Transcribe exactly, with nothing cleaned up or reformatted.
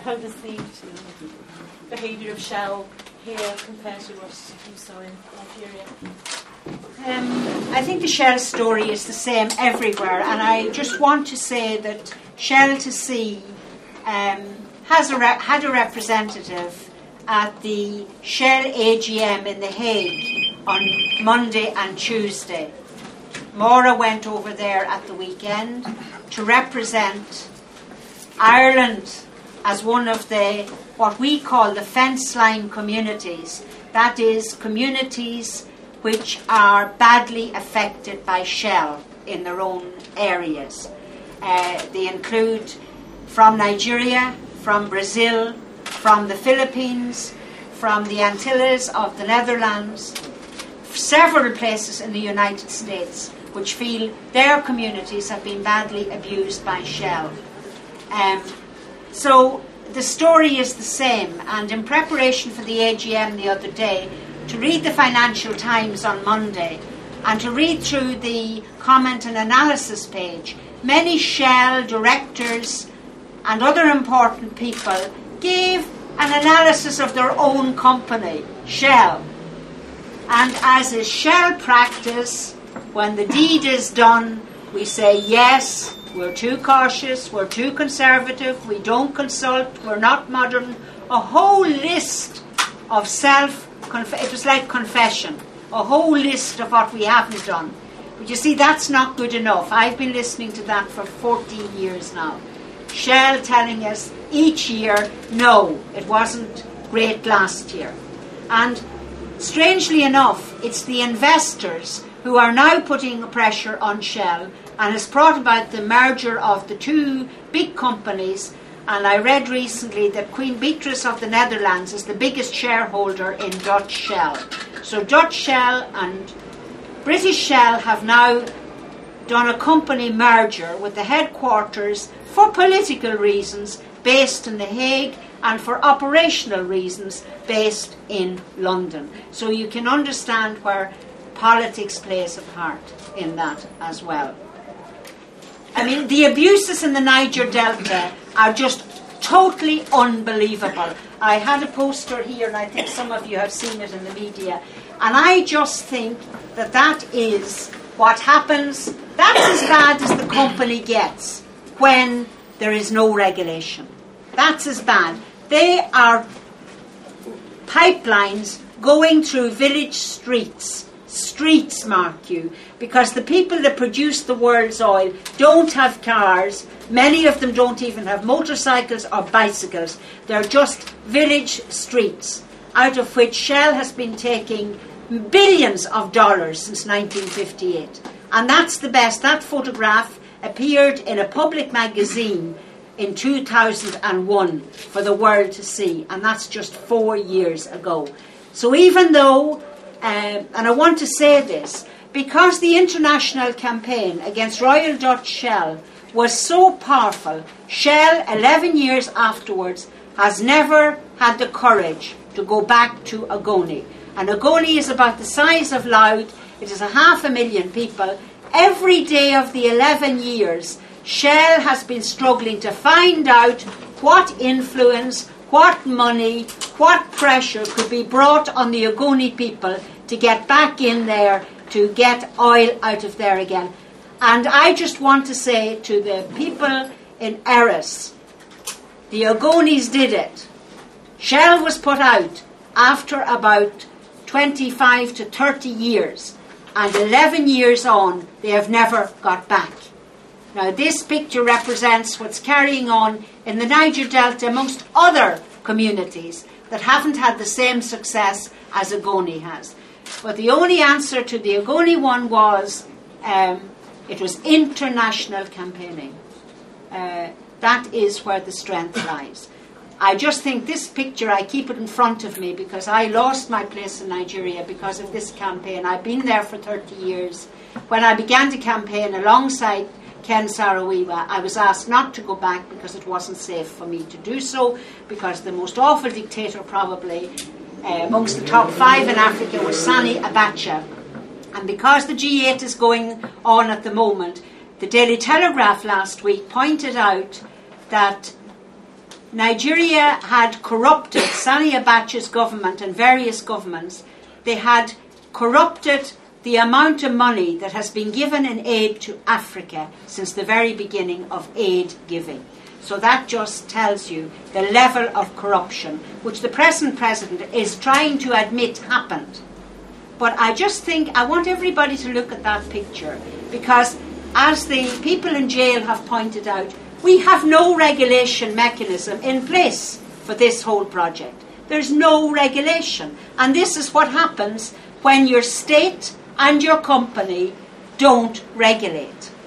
how does the behaviour of Shell here compare to what you saw in Nigeria? Um, I think the Shell story is the same everywhere, and I just want to say that Shell to Sea um, has a re- had a representative at the Shell A G M in The Hague on Monday and Tuesday. Maura went over there at the weekend to represent Ireland as one of the, what we call the fence line communities. That is, communities which are badly affected by Shell in their own areas. Uh, they include from Nigeria, from Brazil, from the Philippines, from the Antilles of the Netherlands, several places in the United States which feel their communities have been badly abused by Shell. Um, so the story is the same, and in preparation for the A G M the other day, to read the Financial Times on Monday and to read through the comment and analysis page, many Shell directors and other important people gave an analysis of their own company, Shell. And as is Shell practice, when the deed is done, we say, yes, we're too cautious, we're too conservative, we don't consult, we're not modern. A whole list of self, it was like confession, a whole list of what we haven't done. But you see, that's not good enough. I've been listening to that for fourteen years now. Shell telling us each year, no, it wasn't great last year. And strangely enough, it's the investors who are now putting pressure on Shell, and has brought about the merger of the two big companies. And I read recently that Queen Beatrice of the Netherlands is the biggest shareholder in Dutch Shell. So Dutch Shell and British Shell have now done a company merger with the headquarters for political reasons based in The Hague and for operational reasons based in London. So you can understand where politics plays a part in that as well. I mean, the abuses in the Niger Delta are just totally unbelievable. I had a poster here, and I think some of you have seen it in the media, and I just think that that is what happens. That's as bad as the company gets when there is no regulation. That's as bad. They are pipelines going through village streets. Streets, mark you, because the people that produce the world's oil don't have cars. Many of them don't even have motorcycles or bicycles. They're just village streets, out of which Shell has been taking billions of dollars since nineteen fifty-eight. And that's the best. That photograph appeared in a public magazine in two thousand one for the world to see, and that's just four years ago. So even though Um, and I want to say this, because the international campaign against Royal Dutch Shell was so powerful, Shell, eleven years afterwards, has never had the courage to go back to Ogoni. And Ogoni is about the size of Louth. It is a half a million people. Every day of the eleven years, Shell has been struggling to find out what influence, what money, what pressure could be brought on the Ogoni people to get back in there, to get oil out of there again. And I just want to say to the people in Erris, the Ogonis did it. Shell was put out after about twenty-five to thirty years, and eleven years on, they have never got back. Now, this picture represents what's carrying on in the Niger Delta amongst other communities that haven't had the same success as Ogoni has. But the only answer to the Ogoni one was, um, it was international campaigning. Uh, that is where the strength lies. I just think this picture, I keep it in front of me because I lost my place in Nigeria because of this campaign. I've been there for thirty years. When I began to campaign alongside Ken Saro-Wiwa, I was asked not to go back because it wasn't safe for me to do so, because the most awful dictator probably uh, amongst the top five in Africa was Sani Abacha. And because the G eight is going on at the moment, the Daily Telegraph last week pointed out that Nigeria had corrupted Sani Abacha's government and various governments. They had corrupted the amount of money that has been given in aid to Africa since the very beginning of aid giving. So that just tells you the level of corruption, which the present president is trying to admit happened. But I just think, I want everybody to look at that picture, because as the people in jail have pointed out, we have no regulation mechanism in place for this whole project. There's no regulation. And this is what happens when your state and your company don't regulate.